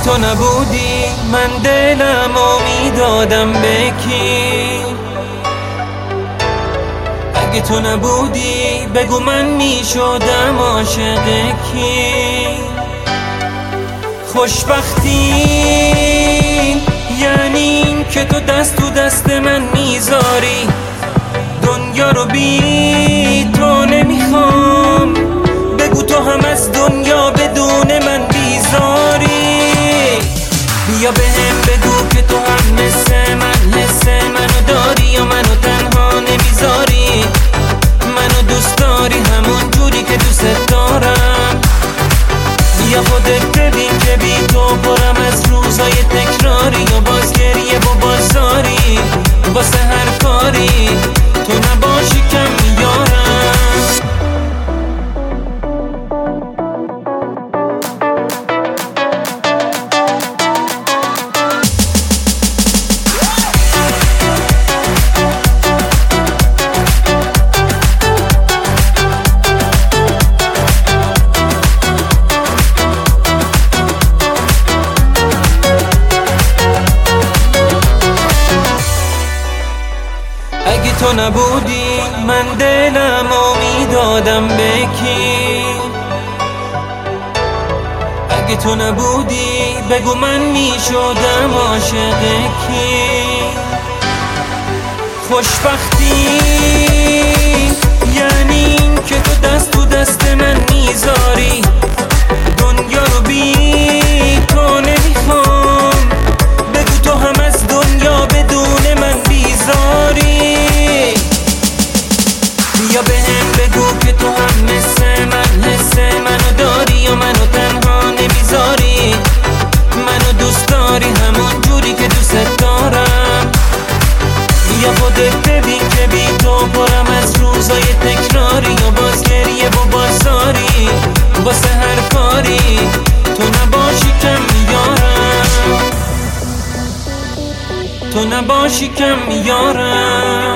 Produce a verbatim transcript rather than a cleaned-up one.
تو نبودی من دلم میدادم به کی؟ اگه تو نبودی بگو من میشدم عاشق کی؟ خوشبختی یعنی این که تو دست تو دست من میذاری، دنیا رو بی تو نمیخوام، بگو تو هم از دنیا بدون من بیزاری. بیا بهم بگو که تو هم مثل من حس منو داری یا منو تنها نمیذاری، منو دوست داری همون جوری که دوست دارم. بیا خودت ببین که بی تو پرم از روزای تکراری و باز گریه و بازاری واسه هر کاری تو نباشی کم میارم. اگه تو نبودی من دلم میدادم به کی؟ اگه تو نبودی بگو من میشدم عاشق کی؟ خوشبختی یعنی این که تو دست تو دست من میذاری، دنیا رو بی تو نمیخوام، بگو تو هم از دنیا بدون من بیزاری. بیا بهم بگو که تو هم مثل من حس منو داری یا منو تنها نمیذاری، منو دوست داری همون جوری که دوست دارم. بیا خودت ببین که بی تو پرم از روزای تکراری و باز گریه و بازاری واسه هر کاری تو نباشی کم میارم، تو نباشی کم میارم.